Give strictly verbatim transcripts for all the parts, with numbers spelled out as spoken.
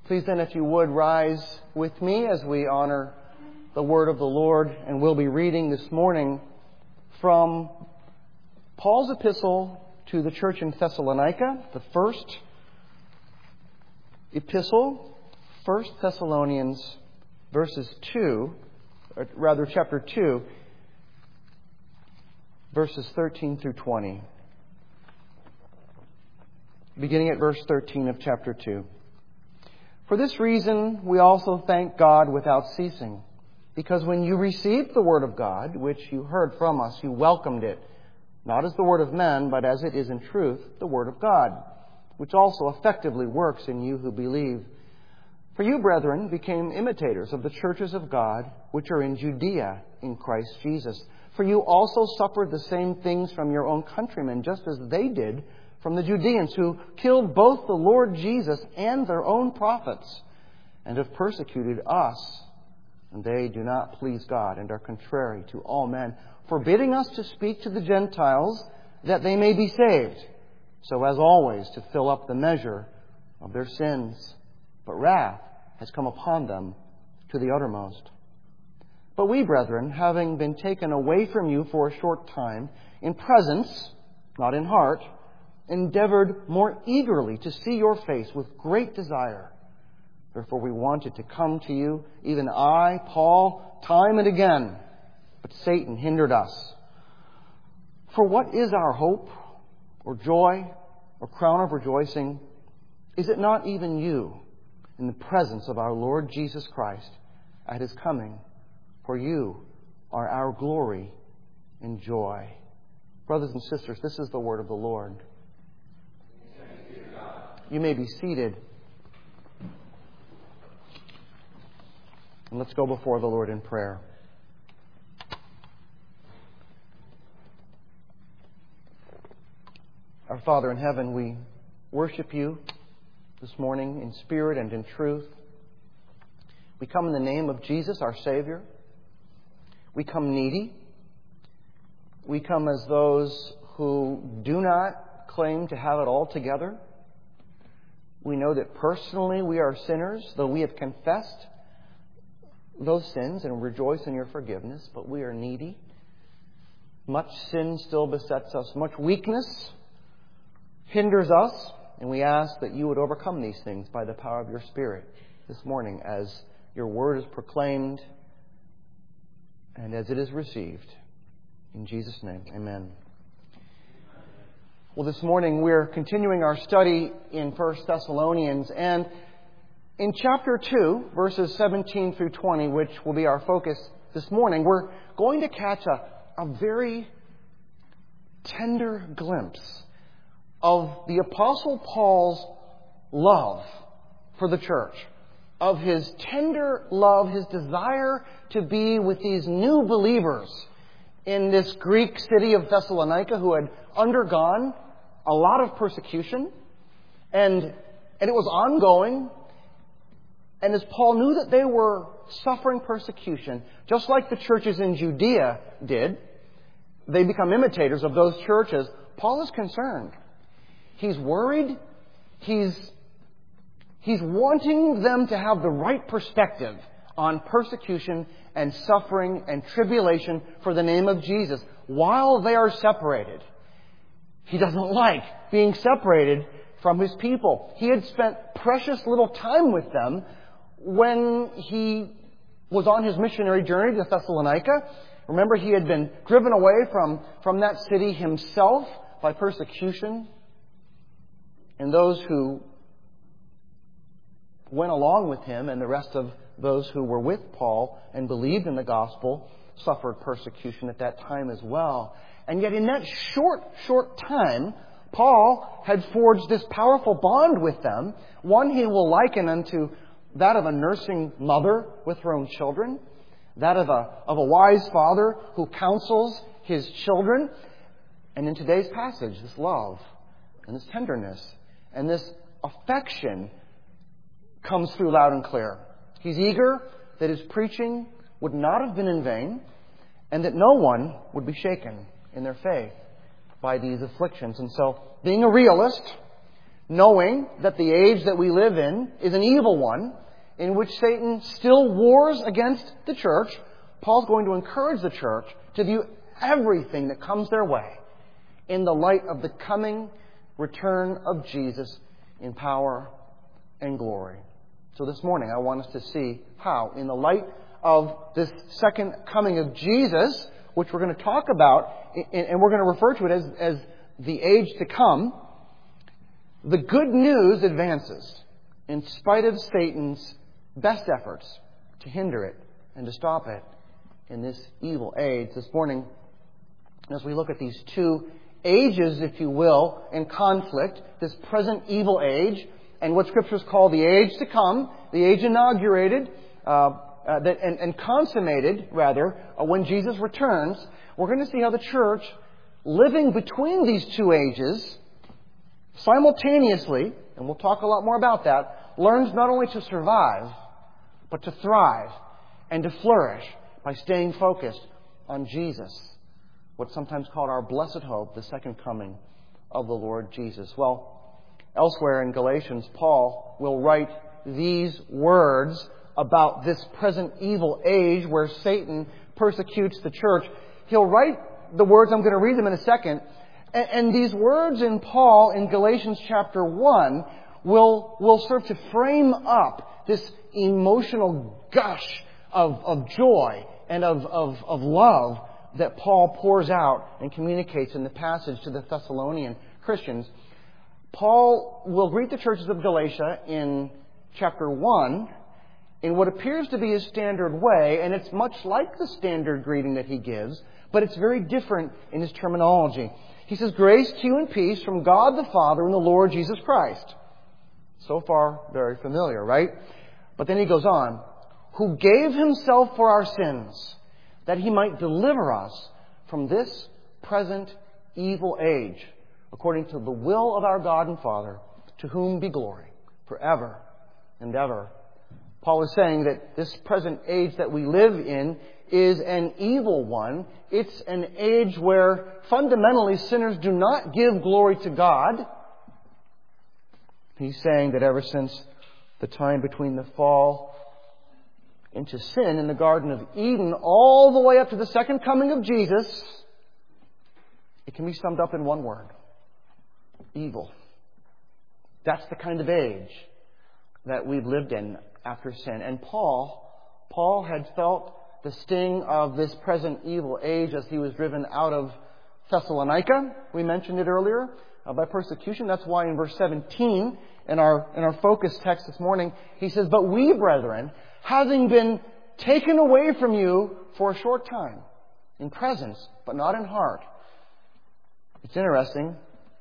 Please then, if you would, rise with me as we honor the word of the Lord, and we'll be reading this morning from Paul's epistle to the church in Thessalonica, the first epistle, First Thessalonians, verses two, or rather chapter two, verses thirteen through twenty. Beginning at verse thirteen of chapter two. For this reason, we also thank God without ceasing, because when you received the word of God, which you heard from us, you welcomed it, not as the word of men, but as it is in truth, the word of God, which also effectively works in you who believe. For you, brethren, became imitators of the churches of God, which are in Judea in Christ Jesus. For you also suffered the same things from your own countrymen, just as they did from the Judeans, who killed both the Lord Jesus and their own prophets, and have persecuted us. And they do not please God, and are contrary to all men, forbidding us to speak to the Gentiles, that they may be saved, so as always to fill up the measure of their sins. But wrath has come upon them to the uttermost. But we, brethren, having been taken away from you for a short time, in presence, not in heart, endeavored more eagerly to see your face with great desire. Therefore we wanted to come to you, even I, Paul, time and again. But Satan hindered us. For what is our hope, or joy, or crown of rejoicing? Is it not even you, in the presence of our Lord Jesus Christ, at His coming? For you are our glory and joy. Brothers and sisters, this is the word of the Lord. You may be seated. And let's go before the Lord in prayer. Our Father in heaven, we worship you this morning in spirit and in truth. We come in the name of Jesus, our Savior. We come needy. We come as those who do not claim to have it all together. We know that personally we are sinners, though we have confessed those sins and rejoice in your forgiveness, but we are needy. Much sin still besets us. Much weakness hinders us, and we ask that you would overcome these things by the power of your Spirit this morning as your word is proclaimed and as it is received. In Jesus' name, amen. Well, this morning we're continuing our study in First Thessalonians, and in chapter two, verses seventeen through twenty, which will be our focus this morning, we're going to catch a, a very tender glimpse of the Apostle Paul's love for the church, of his tender love, his desire to be with these new believers in this Greek city of Thessalonica who had undergone a lot of persecution, and, and it was ongoing. And as Paul knew that they were suffering persecution, just like the churches in Judea did, they become imitators of those churches. Paul is concerned. He's worried. He's, he's wanting them to have the right perspective on persecution and suffering and tribulation for the name of Jesus while they are separated. He doesn't like being separated from his people. He had spent precious little time with them when he was on his missionary journey to Thessalonica. Remember, he had been driven away from, from that city himself by persecution. And those who went along with him and the rest of those who were with Paul and believed in the gospel suffered persecution at that time as well. And yet in that short, short time, Paul had forged this powerful bond with them. One he will liken unto that of a nursing mother with her own children, that of a, of a wise father who counsels his children. And in today's passage, this love and this tenderness and this affection comes through loud and clear. He's eager that his preaching would not have been in vain, and that no one would be shaken in their faith by these afflictions. And so, being a realist, knowing that the age that we live in is an evil one, in which Satan still wars against the church, Paul's going to encourage the church to view everything that comes their way in the light of the coming return of Jesus in power and glory. So this morning I want us to see how, in the light of this second coming of Jesus, which we're going to talk about, and we're going to refer to it as, as the age to come, the good news advances in spite of Satan's best efforts to hinder it and to stop it in this evil age. This morning, as we look at these two ages, if you will, in conflict, this present evil age and what Scriptures call the age to come, the age inaugurated uh, uh, that, and, and consummated, rather, uh, when Jesus returns, we're going to see how the church, living between these two ages, simultaneously, and we'll talk a lot more about that, learns not only to survive, but to thrive and to flourish by staying focused on Jesus, what's sometimes called our blessed hope, the second coming of the Lord Jesus. Well, elsewhere in Galatians, Paul will write these words about this present evil age where Satan persecutes the church. He'll write the words, I'm going to read them in a second, and, and these words in Paul in Galatians chapter one will, will serve to frame up this emotional gush of, of joy and of, of, of love that Paul pours out and communicates in the passage to the Thessalonian Christians. Paul will greet the churches of Galatia in chapter one in what appears to be his standard way, and it's much like the standard greeting that he gives, but it's very different in his terminology. He says, "Grace to you and peace from God the Father and the Lord Jesus Christ." So far, very familiar, right? But then he goes on, "Who gave himself for our sins, that he might deliver us from this present evil age, according to the will of our God and Father, to whom be glory forever and ever." Paul is saying that this present age that we live in is an evil one. It's an age where fundamentally sinners do not give glory to God. He's saying that ever since the time between the fall into sin in the Garden of Eden, all the way up to the second coming of Jesus, it can be summed up in one word: evil. That's the kind of age that we've lived in after sin. And Paul, Paul had felt the sting of this present evil age as he was driven out of Thessalonica. We mentioned it earlier, uh, by persecution. That's why in verse seventeen, in our, in our focus text this morning, he says, "But we, brethren, having been taken away from you for a short time, in presence, but not in heart." It's interesting.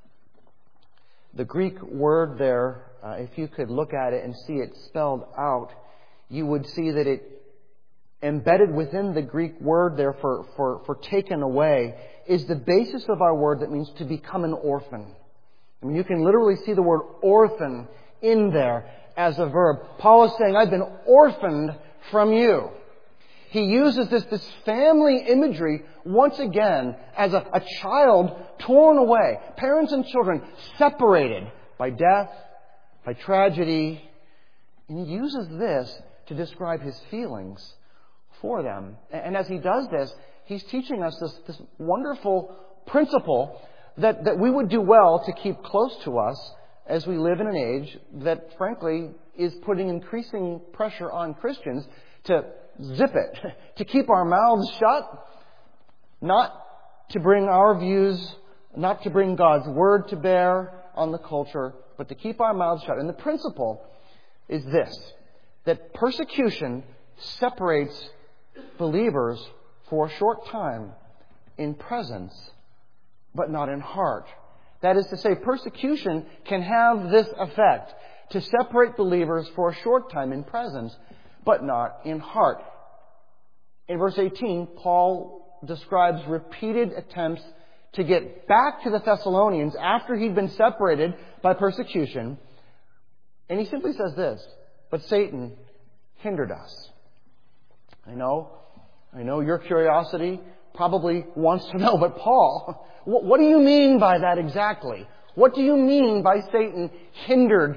The Greek word there, uh, if you could look at it and see it spelled out, you would see that it embedded within the Greek word there for, for, for taken away is the basis of our word that means to become an orphan. I mean, you can literally see the word orphan in there as a verb. Paul is saying, I've been orphaned from you. He uses this, this family imagery once again as a, a child torn away. Parents and children separated by death, by tragedy. And he uses this to describe his feelings for them. And as he does this, he's teaching us this, this wonderful principle that, that we would do well to keep close to us as we live in an age that, frankly, is putting increasing pressure on Christians to zip it, to keep our mouths shut, not to bring our views, not to bring God's Word to bear on the culture, but to keep our mouths shut. And the principle is this, that persecution separates believers for a short time in presence, but not in heart. That is to say, persecution can have this effect, to separate believers for a short time in presence, but not in heart. In verse eighteen, Paul describes repeated attempts to get back to the Thessalonians after he'd been separated by persecution. And he simply says this, "But Satan hindered us." I know, I know your curiosity probably wants to know, but Paul, what do you mean by that exactly? What do you mean by Satan hindered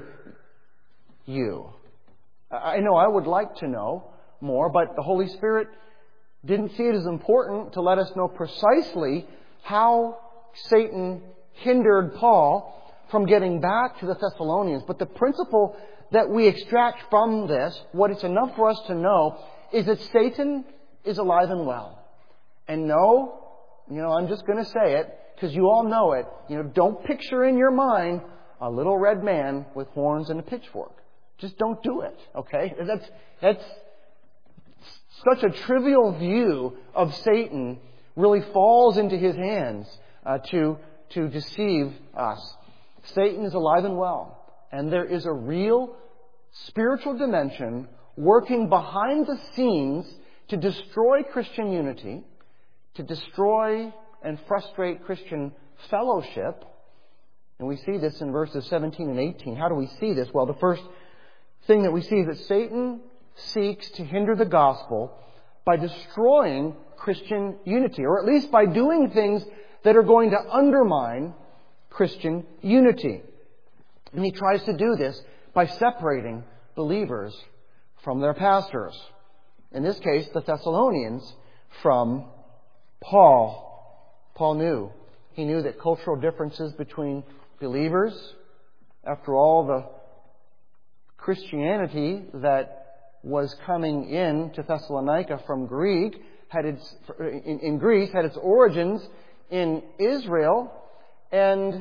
you? I know I would like to know more, but the Holy Spirit didn't see it as important to let us know precisely how Satan hindered Paul from getting back to the Thessalonians. But the principle that we extract from this, what it's enough for us to know, is that Satan is alive and well. And no, you know, I'm just going to say it, because you all know it. You know, don't picture in your mind a little red man with horns and a pitchfork. Just don't do it, okay? That's, that's such a trivial view of Satan really falls into his hands uh, to, to deceive us. Satan is alive and well. And there is a real spiritual dimension working behind the scenes to destroy Christian unity, to destroy and frustrate Christian fellowship. And we see this in verses seventeen and eighteen. How do we see this? Well, the first thing that we see is that Satan seeks to hinder the gospel by destroying Christian unity, or at least by doing things that are going to undermine Christian unity. And he tries to do this by separating believers from their pastors. In this case, the Thessalonians from Paul. Paul knew. He knew that cultural differences between believers, after all, the Christianity that was coming in to Thessalonica from Greek had its in, in Greece had its origins in Israel, and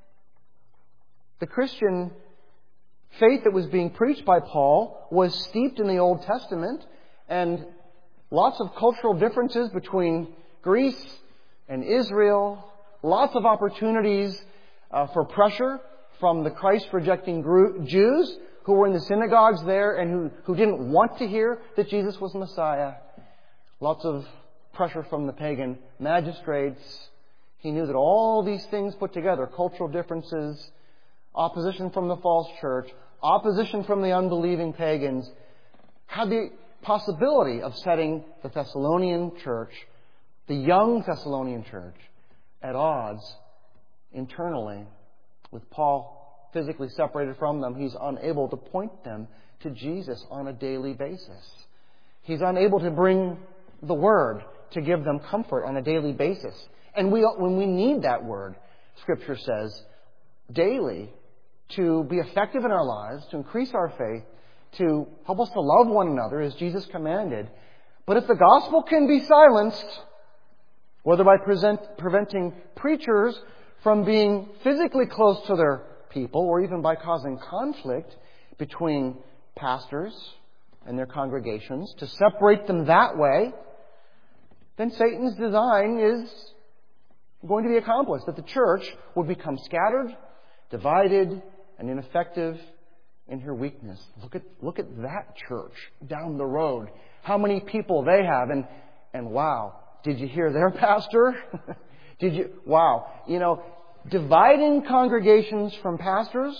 the Christian faith that was being preached by Paul was steeped in the Old Testament, and lots of cultural differences between Greece and Israel, lots of opportunities uh, for pressure from the Christ-rejecting Jews who were in the synagogues there and who, who didn't want to hear that Jesus was Messiah. Lots of pressure from the pagan magistrates. He knew that all these things put together, cultural differences, opposition from the false church, opposition from the unbelieving pagans, had the possibility of setting the Thessalonian church, the young Thessalonian church, at odds internally. With Paul physically separated from them, he's unable to point them to Jesus on a daily basis. He's unable to bring the Word to give them comfort on a daily basis. And we, when we need that Word, Scripture says, daily, to be effective in our lives, to increase our faith, to help us to love one another as Jesus commanded. But if the gospel can be silenced, whether by present, preventing preachers from being physically close to their people, or even by causing conflict between pastors and their congregations, to separate them that way, then Satan's design is going to be accomplished, that the church would become scattered, divided, and ineffective in her weakness. Look at look at that church down the road. How many people they have, and and wow, did you hear their pastor? Did you? Wow, you know, dividing congregations from pastors,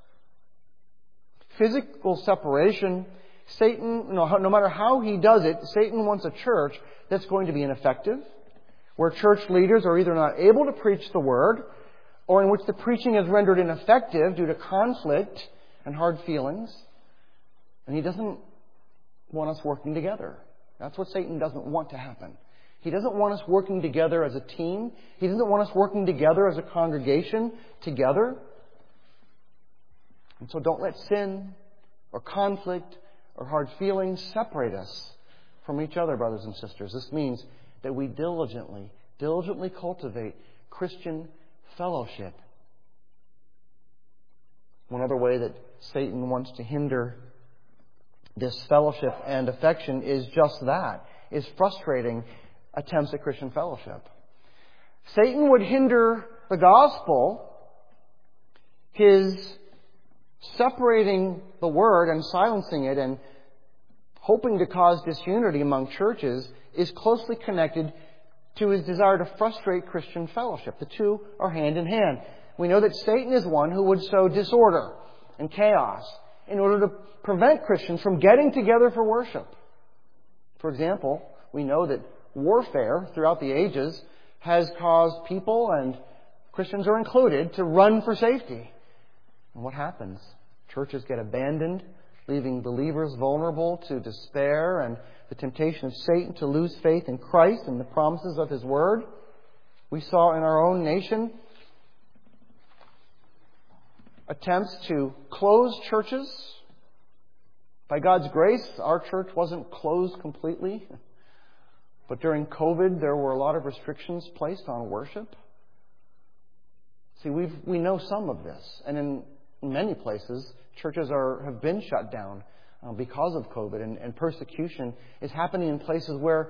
physical separation. Satan, no, no matter how he does it, Satan wants a church that's going to be ineffective, where church leaders are either not able to preach the Word, or in which the preaching is rendered ineffective due to conflict and hard feelings. And he doesn't want us working together. That's what Satan doesn't want to happen. He doesn't want us working together as a team. He doesn't want us working together as a congregation together. And so don't let sin or conflict or hard feelings separate us from each other, brothers and sisters. This means that we diligently, diligently cultivate Christian fellowship. One other way that Satan wants to hinder this fellowship and affection is just that, is frustrating attempts at Christian fellowship. Satan would hinder the gospel. His separating the Word and silencing it and hoping to cause disunity among churches is closely connected to his desire to frustrate Christian fellowship. The two are hand in hand. We know that Satan is one who would sow disorder and chaos in order to prevent Christians from getting together for worship. For example, we know that warfare throughout the ages has caused people and Christians are included, to run for safety. And what happens? Churches get abandoned, leaving believers vulnerable to despair and the temptation of Satan to lose faith in Christ and the promises of His Word. We saw in our own nation attempts to close churches. By God's grace, our church wasn't closed completely. But during COVID, there were a lot of restrictions placed on worship. See, we we know some of this. And in many places, churches are have been shut down uh, because of COVID. And, and persecution is happening in places where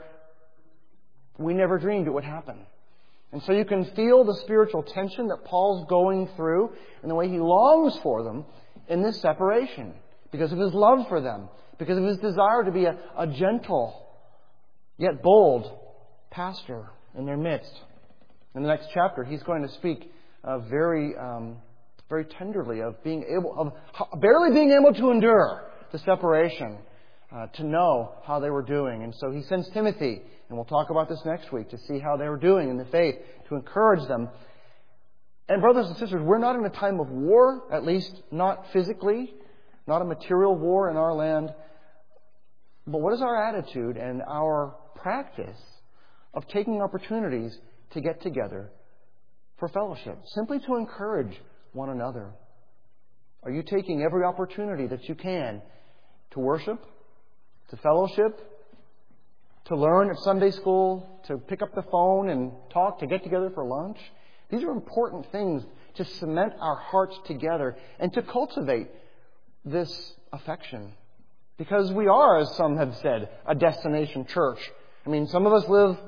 we never dreamed it would happen. And so you can feel the spiritual tension that Paul's going through and the way he longs for them in this separation because of his love for them, because of his desire to be a, a gentle yet bold pastor in their midst. In the next chapter, he's going to speak uh, very, um, very tenderly of being able, of barely being able to endure the separation, uh, to know how they were doing. And so he sends Timothy, and we'll talk about this next week, to see how they were doing in the faith, to encourage them. And brothers and sisters, we're not in a time of war, at least not physically, not a material war in our land. But what is our attitude and our practice of taking opportunities to get together for fellowship, simply to encourage one another? Are you taking every opportunity that you can to worship, to fellowship, to learn at Sunday school, to pick up the phone and talk, to get together for lunch? These are important things to cement our hearts together and to cultivate this affection. Because we are, as some have said, a destination church. I mean, some of us live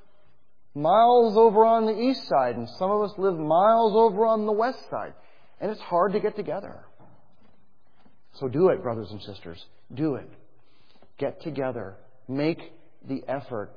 miles over on the east side, and some of us live miles over on the west side. And it's hard to get together. So do it, brothers and sisters. Do it. Get together. Make the effort.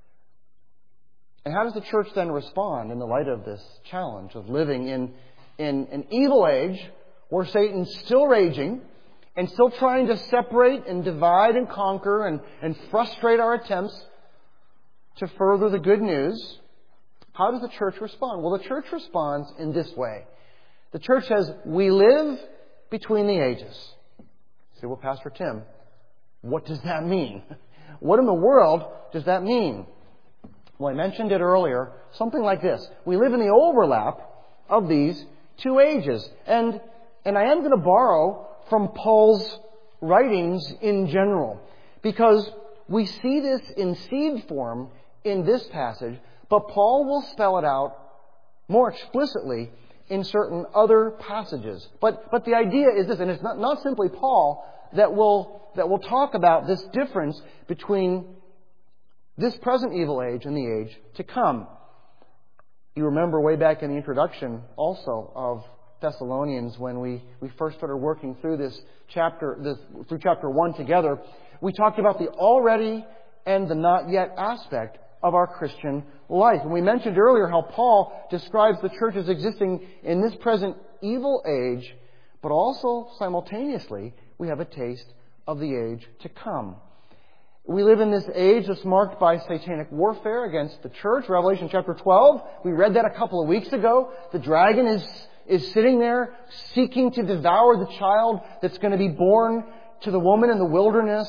And how does the church then respond in the light of this challenge of living in, in an evil age where Satan's still raging and still trying to separate and divide and conquer and, and frustrate our attempts to further the good news? How does the church respond? Well, the church responds in this way. The church says, we live between the ages. You say, well, Pastor Tim, what does that mean? What in the world does that mean? Well, I mentioned it earlier, something like this. We live in the overlap of these two ages. And, and I am going to borrow from Paul's writings in general, because we see this in seed form in this passage, but Paul will spell it out more explicitly in certain other passages. But but the idea is this, and it's not, not simply Paul that will that will talk about this difference between this present evil age and the age to come. You remember way back in the introduction also of Thessalonians, when we, we first started working through this chapter, this, through chapter one together, we talked about the already and the not yet aspect of our Christian life. And we mentioned earlier how Paul describes the church as existing in this present evil age, but also simultaneously we have a taste of the age to come. We live in this age that's marked by satanic warfare against the church. Revelation chapter twelve, we read that a couple of weeks ago. The dragon is is sitting there seeking to devour the child that's going to be born to the woman in the wilderness.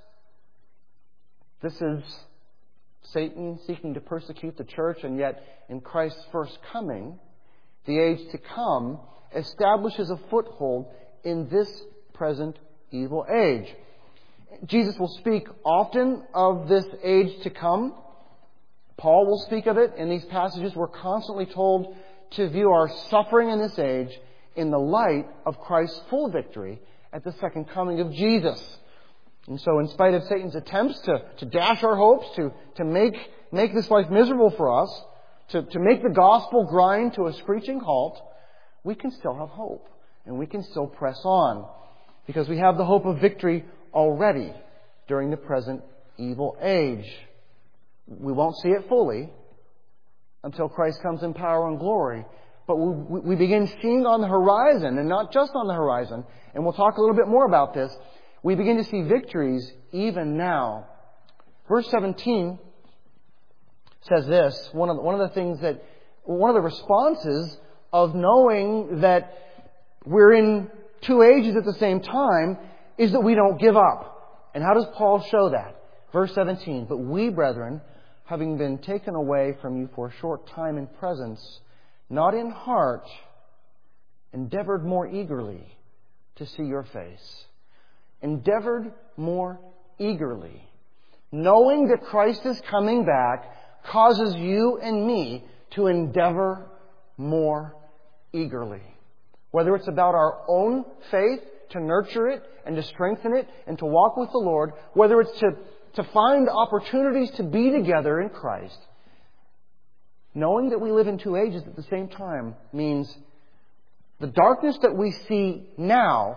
This is Satan seeking to persecute the church, and yet in Christ's first coming, the age to come establishes a foothold in this present evil age. Jesus will speak often of this age to come. Paul will speak of it in these passages. We're constantly told to view our suffering in this age in the light of Christ's full victory at the second coming of Jesus. And so in spite of Satan's attempts to, to dash our hopes, to, to make, make this life miserable for us, to, to make the gospel grind to a screeching halt, we can still have hope. And we can still press on. Because we have the hope of victory already during the present evil age. We won't see it fully until Christ comes in power and glory. But we, we begin seeing on the horizon, and not just on the horizon, and we'll talk a little bit more about this, we begin to see victories even now. Verse seventeen says this, one of the, one of the things that, one of the responses of knowing that we're in two ages at the same time is that we don't give up. And how does Paul show that? Verse seventeen, "But we, brethren, having been taken away from you for a short time in presence, not in heart, endeavored more eagerly to see your face." Endeavored more eagerly. Knowing that Christ is coming back causes you and me to endeavor more eagerly. Whether it's about our own faith, to nurture it and to strengthen it and to walk with the Lord, whether it's to, to find opportunities to be together in Christ, knowing that we live in two ages at the same time means the darkness that we see now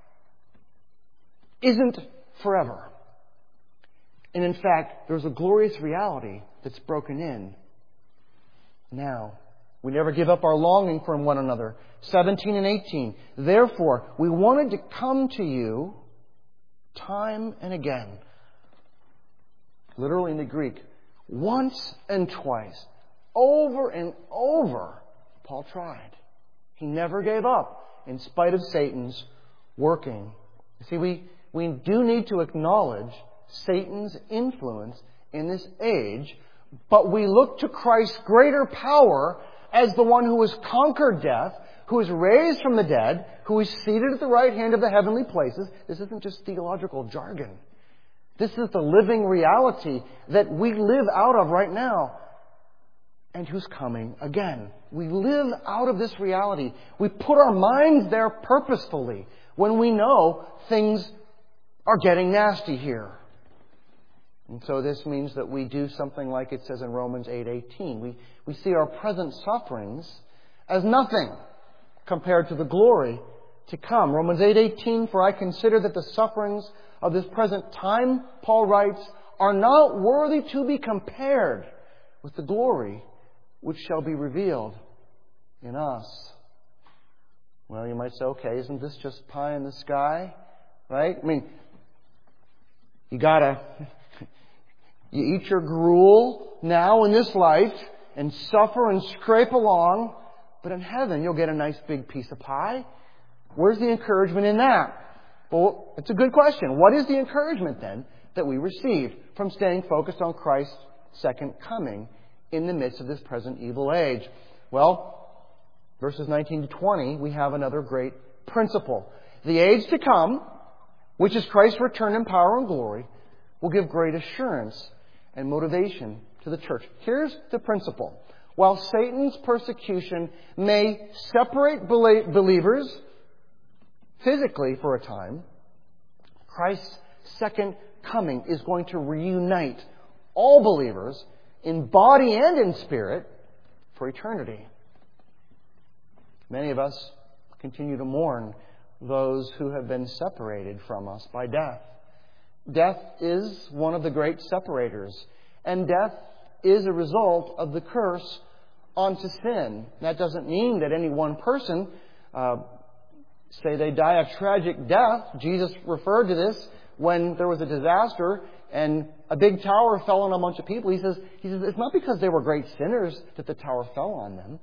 isn't forever. And in fact, there's a glorious reality that's broken in now. We never give up our longing for one another. seventeen and eighteen. "Therefore, we wanted to come to you time and again." Literally in the Greek, once and twice. Over and over, Paul tried. He never gave up in spite of Satan's working. You see, we, we do need to acknowledge Satan's influence in this age, but we look to Christ's greater power as the one who has conquered death, who is raised from the dead, who is seated at the right hand of the heavenly places. This isn't just theological jargon. This is the living reality that we live out of right now, and who's coming again. We live out of this reality. We put our minds there purposefully when we know things are getting nasty here. And so this means that we do something like it says in Romans eight eighteen. We, we see our present sufferings as nothing compared to the glory to come. Romans eight eighteen, "For I consider that the sufferings of this present time," Paul writes, "are not worthy to be compared with the glory which shall be revealed in us." Well, you might say, okay, isn't this just pie in the sky? Right? I mean, you gotta... You eat your gruel now in this life and suffer and scrape along, but in heaven you'll get a nice big piece of pie. Where's the encouragement in that? Well, it's a good question. What is the encouragement then that we receive from staying focused on Christ's second coming in the midst of this present evil age? Well, verses nineteen to twenty, we have another great principle. The age to come, which is Christ's return in power and glory, will give great assurance and motivation to the church. Here's the principle. While Satan's persecution may separate believers physically for a time, Christ's second coming is going to reunite all believers in body and in spirit for eternity. Many of us continue to mourn those who have been separated from us by death. Death is one of the great separators, and death is a result of the curse onto sin. That doesn't mean that any one person, uh, say they die a tragic death. Jesus referred to this when there was a disaster and a big tower fell on a bunch of people. He says, he says it's not because they were great sinners that the tower fell on them.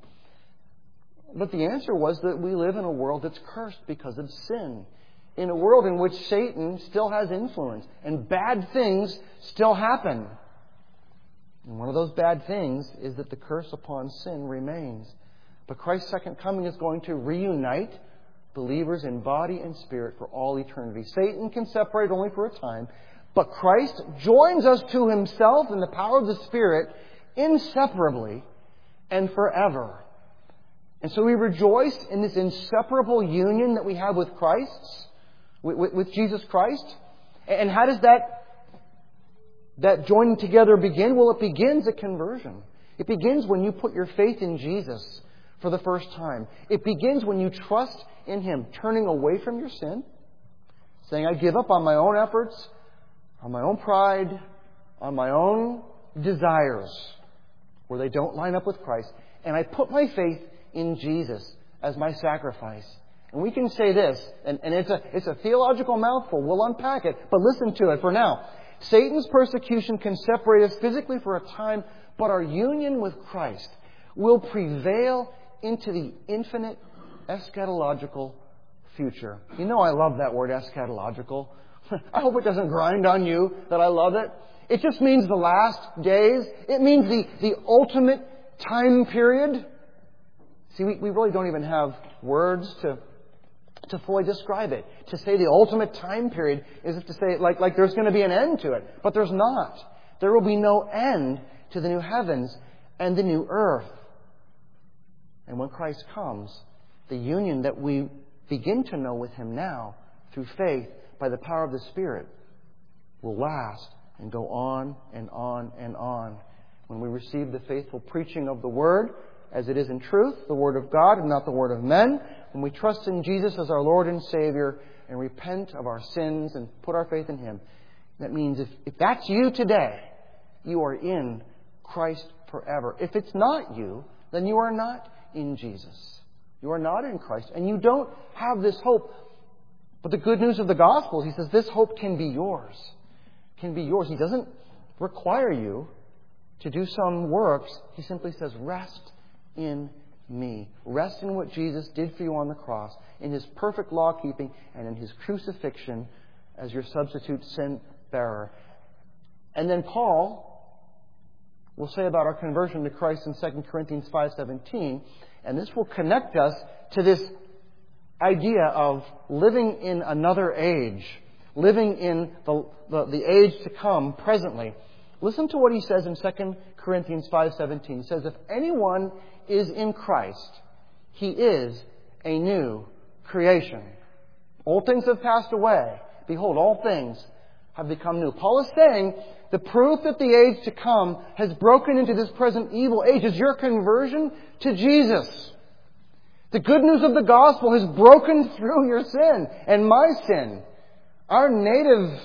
But the answer was that we live in a world that's cursed because of sin. In a world in which Satan still has influence and bad things still happen. And one of those bad things is that the curse upon sin remains. But Christ's second coming is going to reunite believers in body and spirit for all eternity. Satan can separate only for a time, but Christ joins us to Himself in the power of the Spirit inseparably and forever. And so we rejoice in this inseparable union that we have with Christ, with, with, with Jesus Christ. And how does that, that joining together begin? Well, it begins at conversion. It begins when you put your faith in Jesus for the first time. It begins when you trust in Him, turning away from your sin, saying, I give up on my own efforts, on my own pride, on my own desires, where they don't line up with Christ, and I put my faith in Jesus as my sacrifice. And we can say this, and, and it's a it's a theological mouthful. We'll unpack it, but listen to it for now. Satan's persecution can separate us physically for a time, but our union with Christ will prevail into the infinite eschatological future. You know I love that word, eschatological. I hope it doesn't grind on you that I love it. It just means the last days. It means the, the ultimate time period. See, we, we really don't even have words to to fully describe it. To say the ultimate time period is to say it like, like there's going to be an end to it. But there's not. There will be no end to the new heavens and the new earth. And when Christ comes, the union that we begin to know with Him now through faith by the power of the Spirit will last and go on and on and on. When we receive the faithful preaching of the Word, as it is in truth, the Word of God and not the word of men, when we trust in Jesus as our Lord and Savior and repent of our sins and put our faith in Him, that means if, if that's you today, you are in Christ forever. If it's not you, then you are not in Jesus. You are not in Christ. And you don't have this hope. But the good news of the gospel, He says, this hope can be yours. Can be yours. He doesn't require you to do some works. He simply says, rest in me. Rest in what Jesus did for you on the cross, in His perfect law-keeping, and in His crucifixion as your substitute sin bearer. And then Paul will say about our conversion to Christ in Second Corinthians five seventeen, and this will connect us to this idea of living in another age, living in the, the, the age to come presently. Listen to what he says in Second Corinthians five seventeen. He says, if anyone is in Christ, he is a new creation. Old things have passed away. Behold, all things have become new. Paul is saying the proof that the age to come has broken into this present evil age is your conversion to Jesus. The good news of the gospel has broken through your sin and my sin. Our native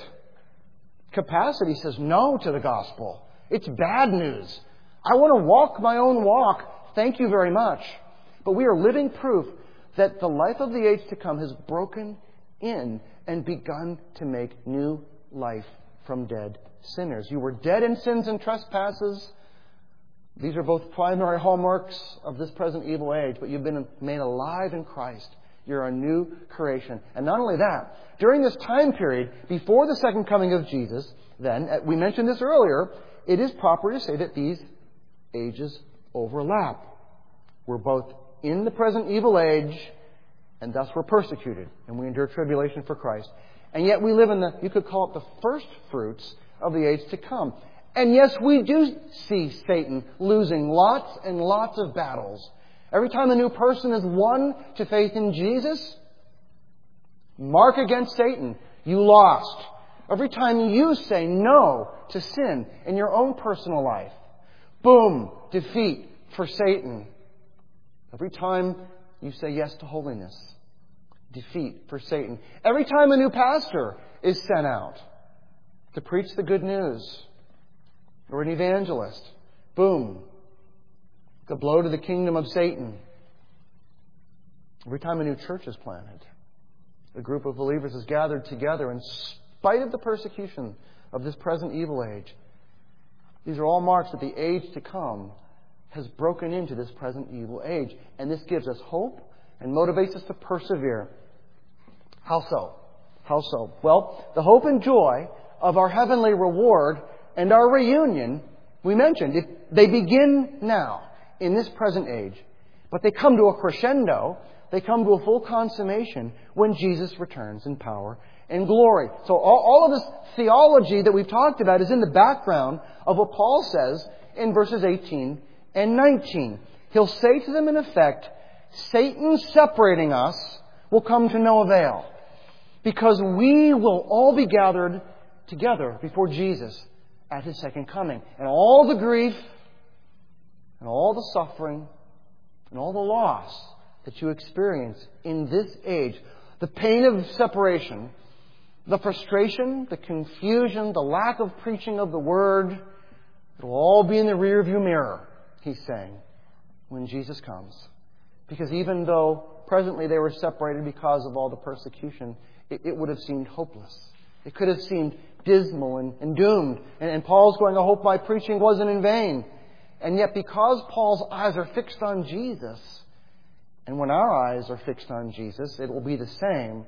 capacity says no to the gospel. It's bad news. I want to walk my own walk. Thank you very much. But we are living proof that the life of the age to come has broken in and begun to make new life from dead sinners. You were dead in sins and trespasses. These are both primary hallmarks of this present evil age, but you've been made alive in Christ. You're a new creation. And not only that, during this time period, before the second coming of Jesus, then, we mentioned this earlier, it is proper to say that these ages overlap. We're both in the present evil age, and thus we're persecuted, and we endure tribulation for Christ. And yet we live in the, you could call it the first fruits of the age to come. And yes, we do see Satan losing lots and lots of battles. Every time a new person is won to faith in Jesus, mark against Satan, you lost. Every time you say no to sin in your own personal life, boom, defeat for Satan. Every time you say yes to holiness, defeat for Satan. Every time a new pastor is sent out to preach the good news, or an evangelist, boom, the blow to the kingdom of Satan. Every time a new church is planted, a group of believers is gathered together in spite of the persecution of this present evil age. These are all marks that the age to come has broken into this present evil age. And this gives us hope and motivates us to persevere. How so? How so? Well, the hope and joy of our heavenly reward and our reunion, we mentioned, it, they begin now in this present age. But they come to a crescendo, they come to a full consummation when Jesus returns in power and glory. So all, all of this theology that we've talked about is in the background of what Paul says in verses eighteen and nineteen. He'll say to them in effect, Satan separating us will come to no avail, because we will all be gathered together before Jesus at His second coming. And all the grief and all the suffering and all the loss that you experience in this age, the pain of separation, the frustration, the confusion, the lack of preaching of the Word, it will all be in the rearview mirror, he's saying, when Jesus comes. Because even though presently they were separated because of all the persecution, it, it would have seemed hopeless. It could have seemed dismal and, and doomed. And, and Paul's going, I hope my preaching wasn't in vain. And yet because Paul's eyes are fixed on Jesus, And when our eyes are fixed on Jesus, it will be the same.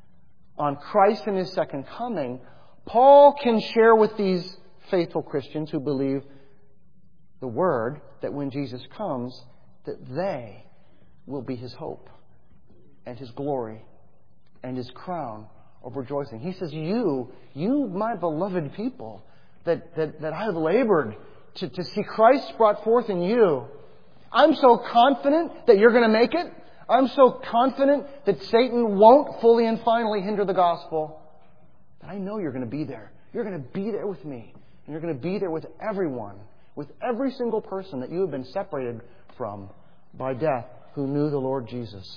On Christ and His second coming, Paul can share with these faithful Christians who believe the Word that when Jesus comes, that they will be His hope and His glory and His crown of rejoicing. He says, you, you, my beloved people, that, that, that I have labored to, to see Christ brought forth in you. I'm so confident that you're going to make it. I'm so confident that Satan won't fully and finally hinder the gospel. That I know you're going to be there. You're going to be there with me. And you're going to be there with everyone, with every single person that you have been separated from by death who knew the Lord Jesus.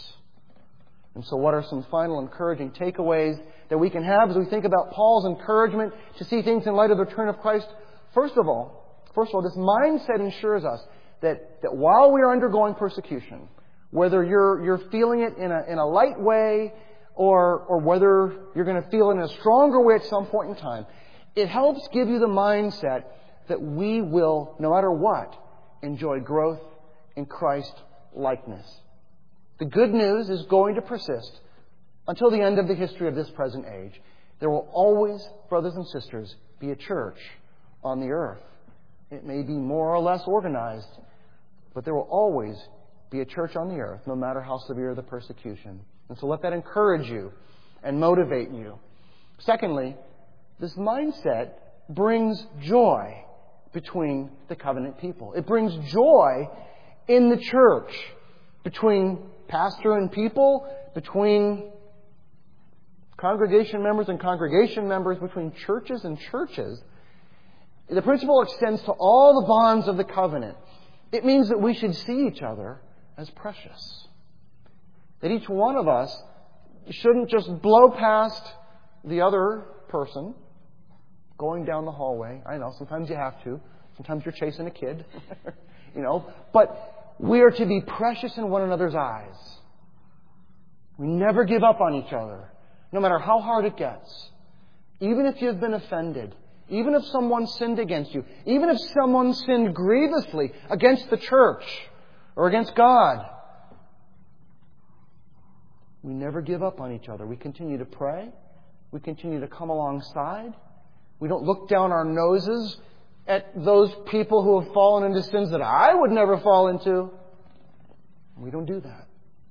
And so what are some final encouraging takeaways that we can have as we think about Paul's encouragement to see things in light of the return of Christ? First of all, first of all, this mindset ensures us that, that while we are undergoing persecution, whether you're, you're feeling it in a, in a light way or, or whether you're going to feel it in a stronger way at some point in time, it helps give you the mindset that we will, no matter what, enjoy growth in Christ likeness. The good news is going to persist until the end of the history of this present age. There will always, brothers and sisters, be a church on the earth. It may be more or less organized, but there will always be a church on the earth, no matter how severe the persecution. And so let that encourage you and motivate you. Secondly, this mindset brings joy between the covenant people. It brings joy in the church, between pastor and people, between congregation members and congregation members, between churches and churches. The principle extends to all the bonds of the covenant. It means that we should see each other as precious. That each one of us shouldn't just blow past the other person going down the hallway. I know, sometimes you have to. Sometimes you're chasing a kid. you know, but we are to be precious in one another's eyes. We never give up on each other, no matter how hard it gets. Even if you've been offended, even if someone sinned against you, even if someone sinned grievously against the church or against God, we never give up on each other. We continue to pray. We continue to come alongside. We don't look down our noses at those people who have fallen into sins that I would never fall into. We don't do that.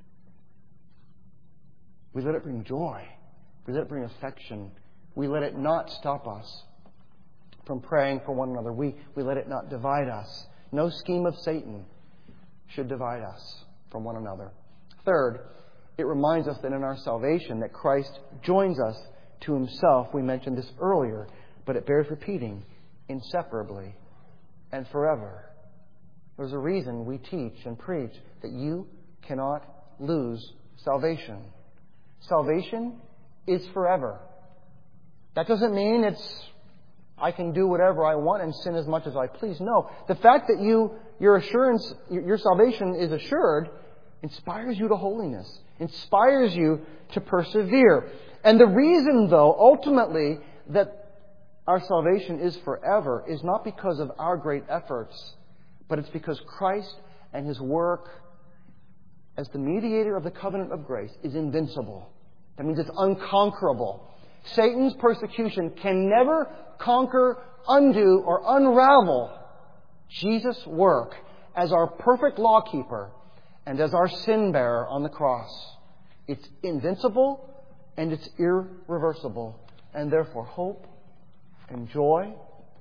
We let it bring joy. We let it bring affection. We let it not stop us from praying for one another. We, we let it not divide us. No scheme of Satan should divide us from one another. Third, it reminds us that in our salvation that Christ joins us to Himself. We mentioned this earlier, but it bears repeating, inseparably and forever. There's a reason we teach and preach that you cannot lose salvation. Salvation is forever. That doesn't mean it's I can do whatever I want and sin as much as I please. No. The fact that you your assurance, your salvation is assured, inspires you to holiness, inspires you to persevere. And the reason, though, ultimately, that our salvation is forever is not because of our great efforts, but it's because Christ and His work as the mediator of the covenant of grace is invincible. That means it's unconquerable. Satan's persecution can never conquer, undo, or unravel Jesus' work as our perfect lawkeeper and as our sin bearer on the cross. It's invincible and it's irreversible, and therefore hope and joy,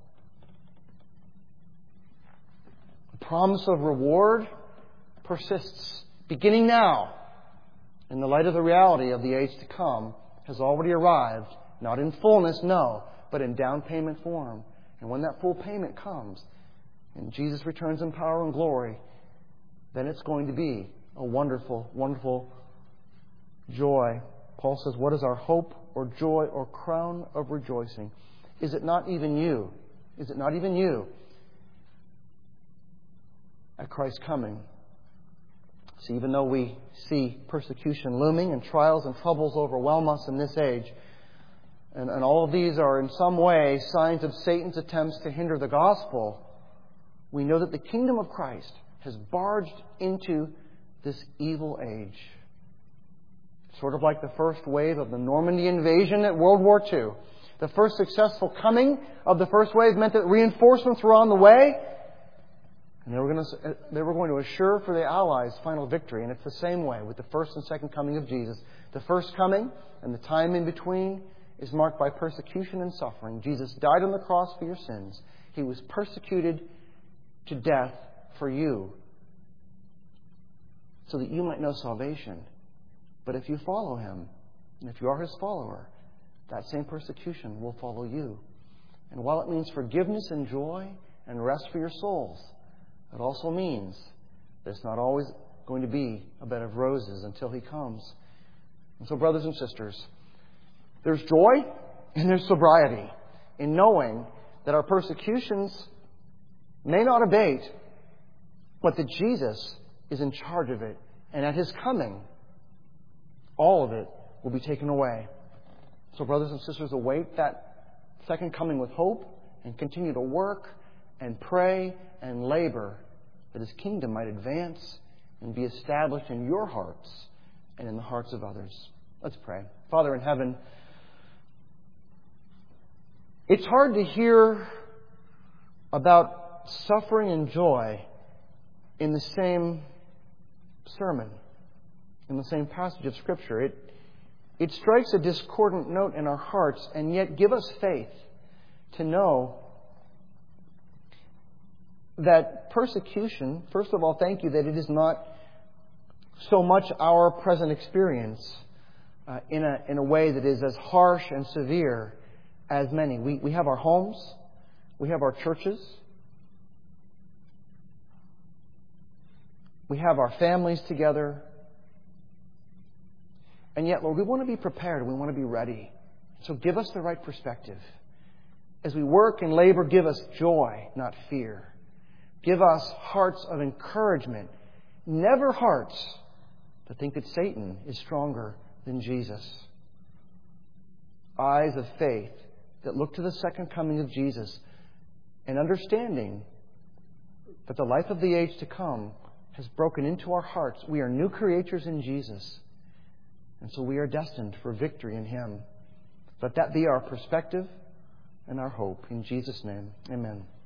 the promise of reward persists, beginning now, in the light of the reality of the age to come, has already arrived, not in fullness, no, but in down payment form. And when that full payment comes, and Jesus returns in power and glory, then it's going to be a wonderful, wonderful joy. Paul says, what is our hope or joy or crown of rejoicing? Is it not even you? Is it not even you at Christ's coming? See, even though we see persecution looming and trials and troubles overwhelm us in this age, and, and all of these are in some way signs of Satan's attempts to hinder the gospel, we know that the kingdom of Christ has barged into this evil age. Sort of like the first wave of the Normandy invasion at World War Two. The first successful coming of the first wave meant that reinforcements were on the way, and they were going to, they were going to assure for the Allies final victory. And it's the same way with the first and second coming of Jesus. The first coming and the time in between is marked by persecution and suffering. Jesus died on the cross for your sins. He was persecuted to death for you, so that you might know salvation. But if you follow Him, and if you are His follower, that same persecution will follow you. And while it means forgiveness and joy and rest for your souls, it also means that it's not always going to be a bed of roses until He comes. And so, brothers and sisters, there's joy and there's sobriety in knowing that our persecutions may not abate, but that Jesus is in charge of it. And at His coming, all of it will be taken away. So, brothers and sisters, await that second coming with hope and continue to work and pray and labor that His kingdom might advance and be established in your hearts and in the hearts of others. Let's pray. Father in heaven, it's hard to hear about suffering and joy in the same sermon, in the same passage of Scripture. It, it strikes a discordant note in our hearts, and yet give us faith to know that persecution, first of all, thank you that it is not so much our present experience uh, in a in a way that is as harsh and severe as many. We, we have our homes, we have our churches, we have our families together. And yet, Lord, we want to be prepared. We want to be ready. So give us the right perspective. As we work and labor, give us joy, not fear. Give us hearts of encouragement, never hearts that think that Satan is stronger than Jesus. Eyes of faith that look to the second coming of Jesus, and understanding that the life of the age to come has broken into our hearts. We are new creatures in Jesus. And so we are destined for victory in Him. Let that be our perspective and our hope. In Jesus' name, amen.